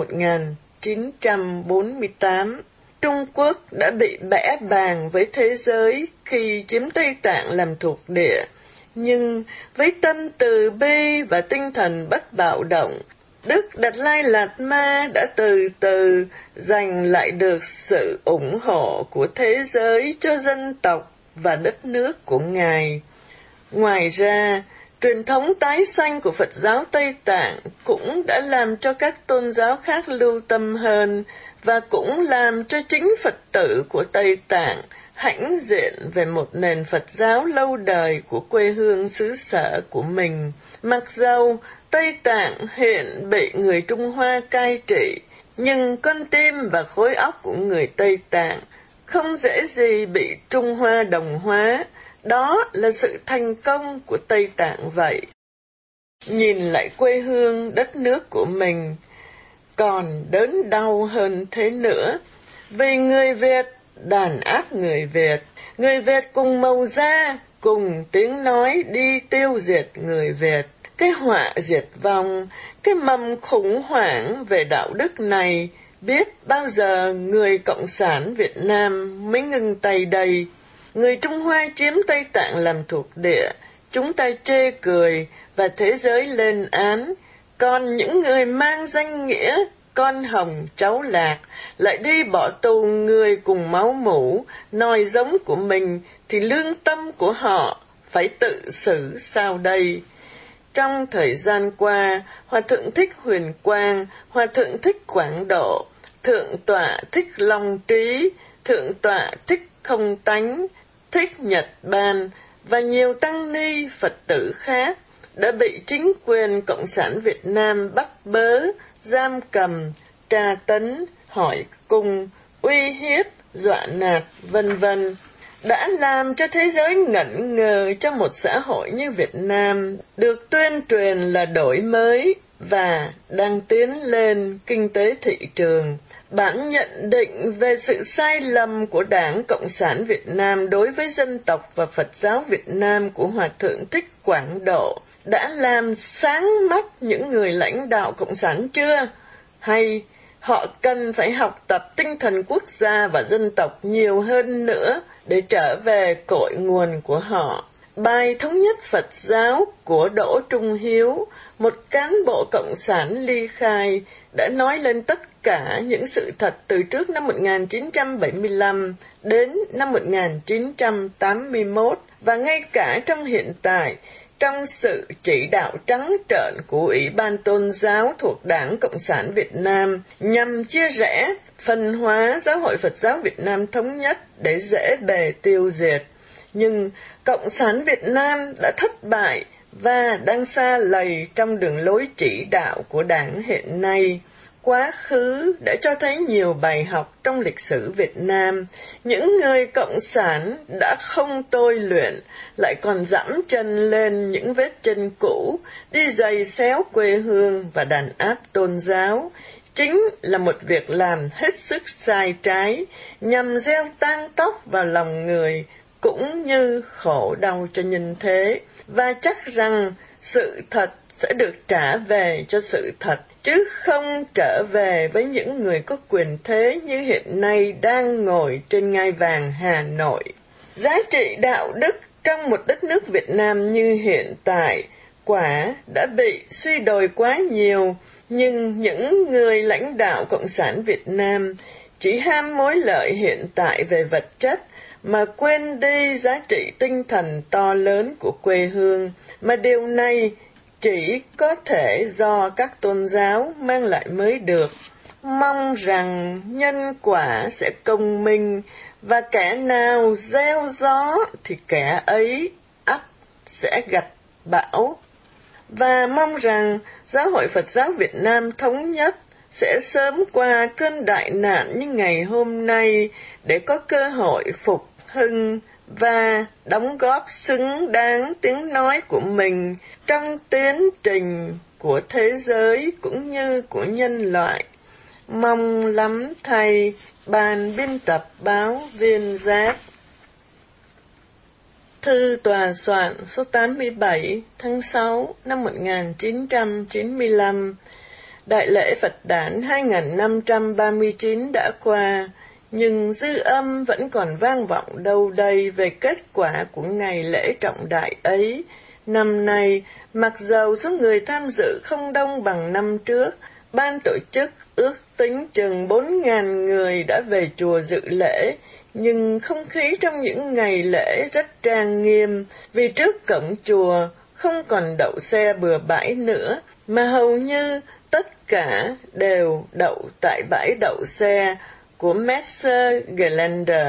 Speaker 1: 1948. Trung Quốc đã bị bẽ bàng với thế giới khi chiếm Tây Tạng làm thuộc địa, nhưng với tâm từ bi và tinh thần bất bạo động, Đức Đạt Lai Lạt Ma đã từ từ giành lại được sự ủng hộ của thế giới cho dân tộc và đất nước của Ngài. Ngoài ra, Truyền thống tái sanh của Phật giáo Tây Tạng cũng đã làm cho các tôn giáo khác lưu tâm hơn, và cũng làm cho chính Phật tử của Tây Tạng hãnh diện về một nền Phật giáo lâu đời của quê hương xứ sở của mình. Mặc dầu Tây Tạng hiện bị người Trung Hoa cai trị, nhưng con tim và khối óc của người Tây Tạng không dễ gì bị Trung Hoa đồng hóa. Đó là sự thành công của Tây Tạng vậy. Nhìn lại quê hương đất nước của mình còn đớn đau hơn thế nữa, vì người Việt đàn áp người Việt cùng màu da, cùng tiếng nói đi tiêu diệt người Việt. Cái họa diệt vong, cái mầm khủng hoảng về đạo đức này, biết bao giờ người Cộng sản Việt Nam mới ngừng tay đây. Người Trung Hoa chiếm Tây Tạng làm thuộc địa, chúng ta chê cười và thế giới lên án. Còn những người mang danh nghĩa con hồng cháu lạc lại đi bỏ tù người cùng máu mủ, nòi giống của mình, thì lương tâm của họ phải tự xử sao đây? Trong thời gian qua, Hòa Thượng Thích Huyền Quang, Hòa Thượng Thích Quảng Độ, Thượng tọa Thích Long Trí, Thượng tọa Thích Không Tánh, Thích Nhật Ban và nhiều tăng ni Phật tử khác đã bị chính quyền Cộng sản Việt Nam bắt bớ, giam cầm, tra tấn, hỏi cung, uy hiếp, dọa nạt, vân vân, đã làm cho thế giới ngẩn ngơ trong một xã hội như Việt Nam được tuyên truyền là đổi mới và đang tiến lên kinh tế thị trường. Bản nhận định về sự sai lầm của Đảng Cộng sản Việt Nam đối với dân tộc và Phật giáo Việt Nam của Hòa Thượng Thích Quảng Độ đã làm sáng mắt những người lãnh đạo Cộng sản chưa? Hay họ cần phải học tập tinh thần quốc gia và dân tộc nhiều hơn nữa để trở về cội nguồn của họ? Bài Thống nhất Phật giáo của Đỗ Trung Hiếu, một cán bộ cộng sản ly khai, đã nói lên tất cả những sự thật từ trước năm 1975 đến năm 1981 và ngay cả trong hiện tại, trong sự chỉ đạo trắng trợn của Ủy ban Tôn giáo thuộc Đảng Cộng sản Việt Nam nhằm chia rẽ, phân hóa Giáo hội Phật giáo Việt Nam thống nhất để dễ bề tiêu diệt. Nhưng Cộng sản Việt Nam đã thất bại và đang sa lầy trong đường lối chỉ đạo của Đảng hiện nay. Quá khứ đã cho thấy nhiều bài học trong lịch sử Việt Nam. Những người cộng sản đã không tôi luyện, lại còn dẫm chân lên những vết chân cũ, đi giày xéo quê hương và đàn áp tôn giáo. Chính là một việc làm hết sức sai trái, nhằm gieo tang tóc vào lòng người, cũng như khổ đau cho nhân thế. Và chắc rằng sự thật sẽ được trả về cho sự thật, chứ không trở về với những người có quyền thế như hiện nay đang ngồi trên ngai vàng Hà Nội. Giá trị đạo đức trong một đất nước Việt Nam như hiện tại quả đã bị suy đồi quá nhiều, nhưng những người lãnh đạo Cộng sản Việt Nam chỉ ham mối lợi hiện tại về vật chất mà quên đi giá trị tinh thần to lớn của quê hương, mà điều này chỉ có thể do các tôn giáo mang lại mới được. Mong rằng nhân quả sẽ công minh, và kẻ nào gieo gió thì kẻ ấy ắt sẽ gặt bão. Và mong rằng Giáo hội Phật giáo Việt Nam thống nhất sẽ sớm qua cơn đại nạn như ngày hôm nay để có cơ hội phục hưng và đóng góp xứng đáng tiếng nói của mình trong tiến trình của thế giới cũng như của nhân loại. Mong lắm thầy. Ban biên tập báo Viên Giác. Thư tòa soạn số 87 tháng 6 năm 1995. Đại lễ Phật đản 2539 đã qua, nhưng dư âm vẫn còn vang vọng đâu đây về kết quả của ngày lễ trọng đại ấy. Năm nay, mặc dầu số người tham dự không đông bằng năm trước, ban tổ chức ước tính chừng 4.000 người đã về chùa dự lễ, nhưng không khí trong những ngày lễ rất trang nghiêm, vì trước cổng chùa không còn đậu xe bừa bãi nữa, mà hầu như tất cả đều đậu tại bãi đậu xe của Messer Gelander.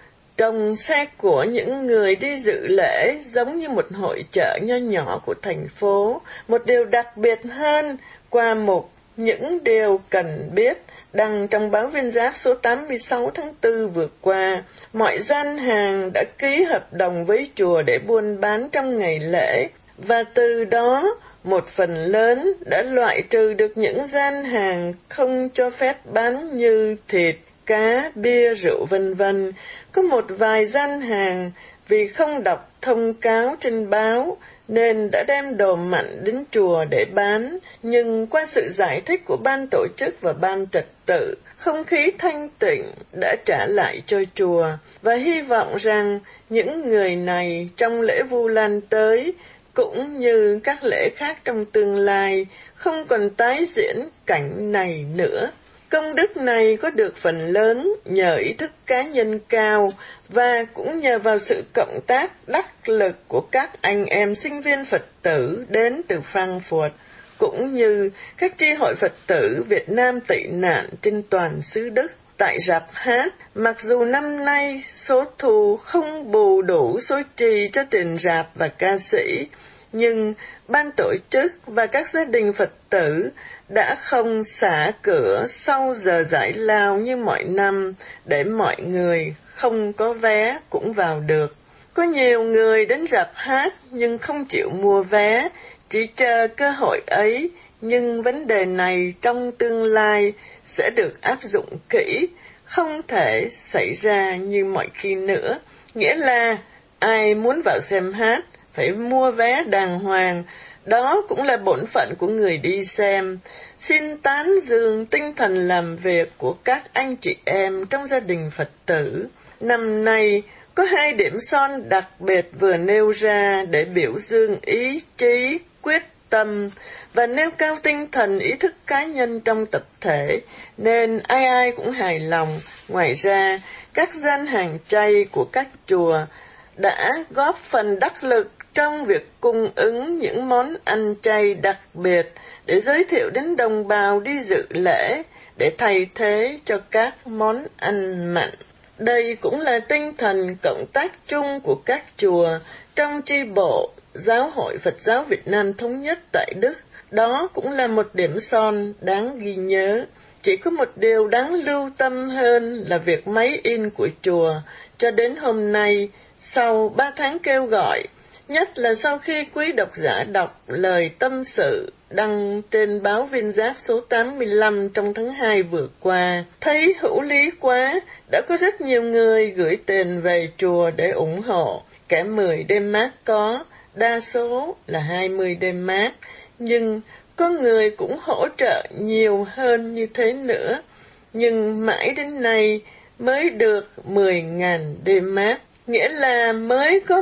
Speaker 1: Trông xe của những người đi dự lễ giống như một hội chợ nho nhỏ của thành phố. Một điều đặc biệt hơn, qua mục những điều cần biết đăng trong báo Viên Giáp số 86 tháng 4 vừa qua, mọi gian hàng đã ký hợp đồng với chùa để buôn bán trong ngày lễ, và từ đó một phần lớn đã loại trừ được những gian hàng không cho phép bán như thịt, cá, bia, rượu vân vân. Có một vài gian hàng vì không đọc thông cáo trên báo nên đã đem đồ mặn đến chùa để bán, nhưng qua sự giải thích của ban tổ chức và ban trật tự, không khí thanh tịnh đã trả lại cho chùa, và hy vọng rằng những người này trong lễ Vu Lan tới, cũng như các lễ khác trong tương lai, không còn tái diễn cảnh này nữa. Công đức này có được phần lớn nhờ ý thức cá nhân cao và cũng nhờ vào sự cộng tác đắc lực của các anh em sinh viên Phật tử đến từ Frankfurt, cũng như các chi hội Phật tử Việt Nam tị nạn trên toàn xứ Đức. Tại rạp hát, mặc dù năm nay số thu không bù đủ số chi cho tiền rạp và ca sĩ, nhưng ban tổ chức và các gia đình Phật tử đã không xả cửa sau giờ giải lao như mọi năm để mọi người không có vé cũng vào được. Có nhiều người đến rạp hát nhưng không chịu mua vé, chỉ chờ cơ hội ấy, nhưng vấn đề này trong tương lai sẽ được áp dụng kỹ, không thể xảy ra như mọi khi nữa. Nghĩa là ai muốn vào xem hát phải mua vé đàng hoàng, đó cũng là bổn phận của người đi xem. Xin tán dương tinh thần làm việc của các anh chị em trong gia đình Phật tử. Năm nay có 2 điểm son đặc biệt vừa nêu ra để biểu dương ý chí, quyết tâm và nêu cao tinh thần ý thức cá nhân trong tập thể, nên ai ai cũng hài lòng. Ngoài ra, các gian hàng chay của các chùa đã góp phần đắc lực trong việc cung ứng những món ăn chay đặc biệt để giới thiệu đến đồng bào đi dự lễ, để thay thế cho các món ăn mặn. Đây cũng là tinh thần cộng tác chung của các chùa trong chi bộ Giáo hội Phật giáo Việt Nam Thống nhất tại Đức. Đó cũng là một điểm son đáng ghi nhớ. Chỉ có một điều đáng lưu tâm hơn là việc máy in của chùa cho đến hôm nay, sau 3 tháng kêu gọi, nhất là sau khi quý độc giả đọc lời tâm sự đăng trên báo Viên Giáp số 85 trong tháng 2 vừa qua, thấy hữu lý quá, đã có rất nhiều người gửi tiền về chùa để ủng hộ. Kẻ 10 đêm mát có, đa số là 20 đêm mát, nhưng có người cũng hỗ trợ nhiều hơn như thế nữa. Nhưng mãi đến nay mới được 10.000 đêm mát, nghĩa là mới có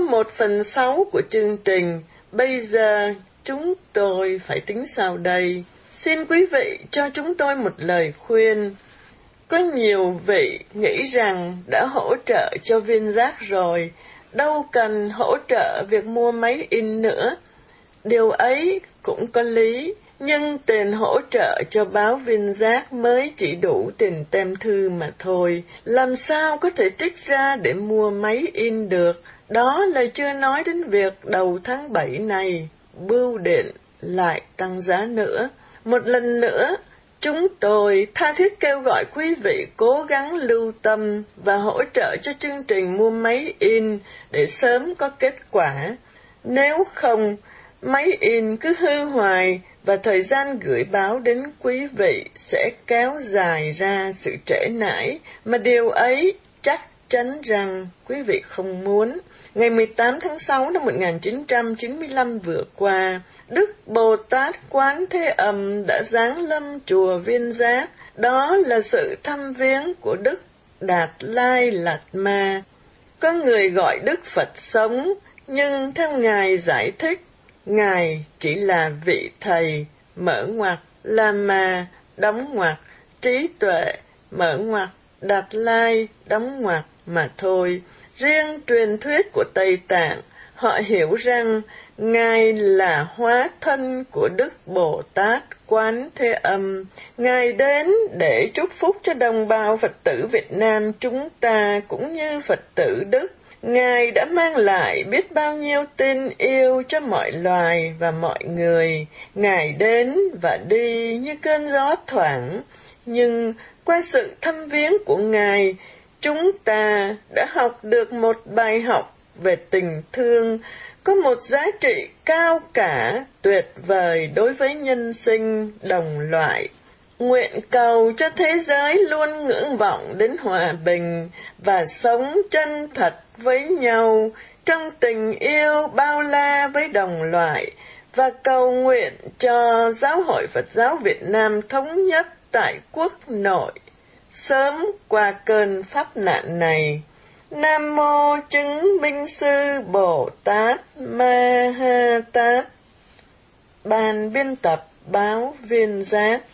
Speaker 1: 1/6 của chương trình. Bây giờ chúng tôi phải tính sao đây? Xin quý vị cho chúng tôi một lời khuyên. Có nhiều vị nghĩ rằng đã hỗ trợ cho Viên Giác rồi, đâu cần hỗ trợ việc mua máy in nữa. Điều ấy cũng có lý, nhưng tiền hỗ trợ cho báo Viên Giác mới chỉ đủ tiền tem thư mà thôi, làm sao có thể trích ra để mua máy in được. Đó là chưa nói đến việc đầu tháng 7 này, bưu điện lại tăng giá nữa. Một lần nữa, chúng tôi tha thiết kêu gọi quý vị cố gắng lưu tâm và hỗ trợ cho chương trình mua máy in để sớm có kết quả. Nếu không, máy in cứ hư hoài và thời gian gửi báo đến quý vị sẽ kéo dài ra sự trễ nải, mà điều ấy chắc chắn rằng quý vị không muốn. Ngày 18 tháng 6 năm 1995 vừa qua, Đức Bồ Tát Quán Thế Âm đã giáng lâm chùa Viên Giác. Đó là sự thăm viếng của Đức Đạt Lai Lạt Ma. Có người gọi Đức Phật sống, nhưng theo Ngài giải thích, Ngài chỉ là vị thầy, mở ngoặc, Lama, đóng ngoặc, trí tuệ, mở ngoặc, Đạt Lai, đóng ngoặc mà thôi. Riêng truyền thuyết của Tây Tạng, họ hiểu rằng Ngài là hóa thân của Đức Bồ Tát Quán Thế Âm. Ngài đến để chúc phúc cho đồng bào Phật tử Việt Nam chúng ta cũng như Phật tử Đức. Ngài đã mang lại biết bao nhiêu tình yêu cho mọi loài và mọi người. Ngài đến và đi như cơn gió thoảng, nhưng qua sự thăm viếng của Ngài, chúng ta đã học được một bài học về tình thương, có một giá trị cao cả, tuyệt vời đối với nhân sinh đồng loại. Nguyện cầu cho thế giới luôn ngưỡng vọng đến hòa bình và sống chân thật với nhau trong tình yêu bao la với đồng loại, và cầu nguyện cho Giáo hội Phật giáo Việt Nam thống nhất tại quốc nội, sớm qua cơn pháp nạn này. Nam mô Chứng Minh Sư Bồ Tát Ma Ha Tát. Ban biên tập báo Viên Giác.